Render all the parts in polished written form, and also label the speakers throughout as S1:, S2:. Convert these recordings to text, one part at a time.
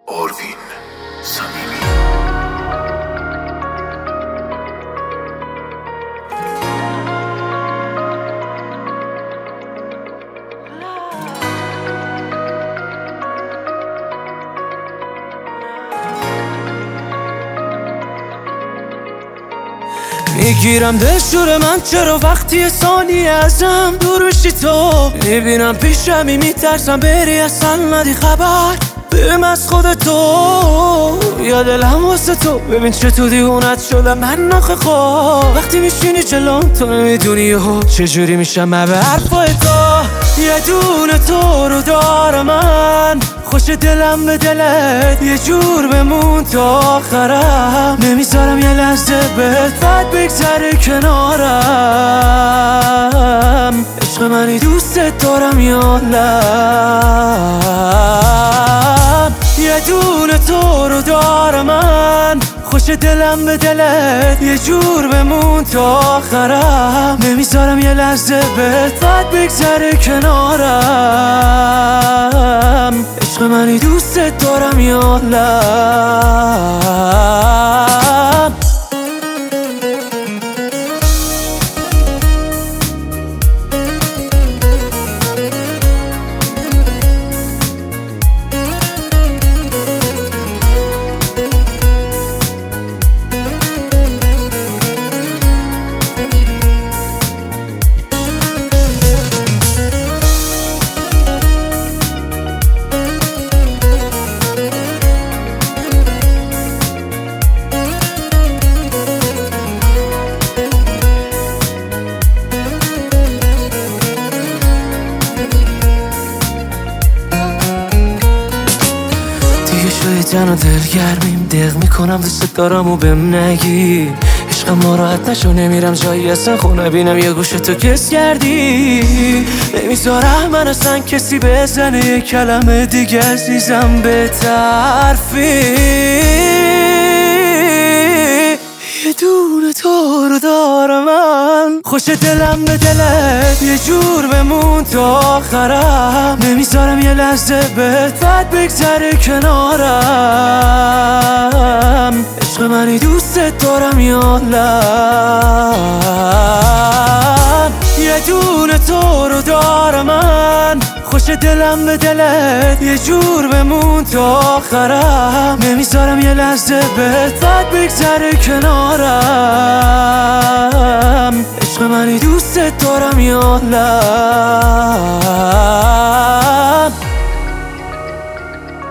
S1: آروین صمیمی.
S2: میگیرم دلشور من چرا وقتی ثانیه ازم دور بشی تو میبینم پیشمی میترسم بری اصلا ندی خبر بهم از خودتو یا دلم واسه تو ببین چطور دیوونت شدم من ناخه خواه وقتی میشینی جلوم تو نمیدونی ها چجوری میشم من به حرفای تو یه دونه تو رو دارم من خوش دلم به دلت یه جور بمون تا آخرم نمیذارم یه لحظه بهت بد بگذره کنارم عشق منی دوستت دارم یا لم یه دونه تو رو دارم من خوش دلم به دلت یه جور بمون تا آخرم نمیذارم یه لحظه بهت بد بگذره کنارم عشق منی دوستت دارم یا لم جن و دلگرمیم دق میکنم دوست دارم و بهم نگی عشقم ناراحت نشو نمیرم جایی اصلا خونه بینم یه گوش تو کس کردی نمیذارم من اصلا کسی بزنه یه کلمه دیگه عزیزم به طرفی یه دونه تو رو دارم من خوش دلم به دلت یه جور بمون تا آخرم نمیذارم یه لحظه بهت بد بگذره کنارم عشق منی دوستت دارم یا لم یه دونه تو رو دارم من خوش دلم به دلت یه جور بمون تا آخرم نمیذارم یه لحظه بهت بد بگذره کنارم عشق منی دوستت دارم یا لم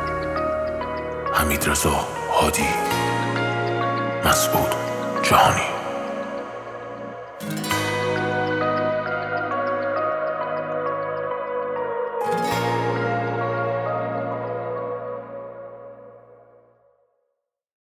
S1: حمیدرضا هادی، مسعود جهانی.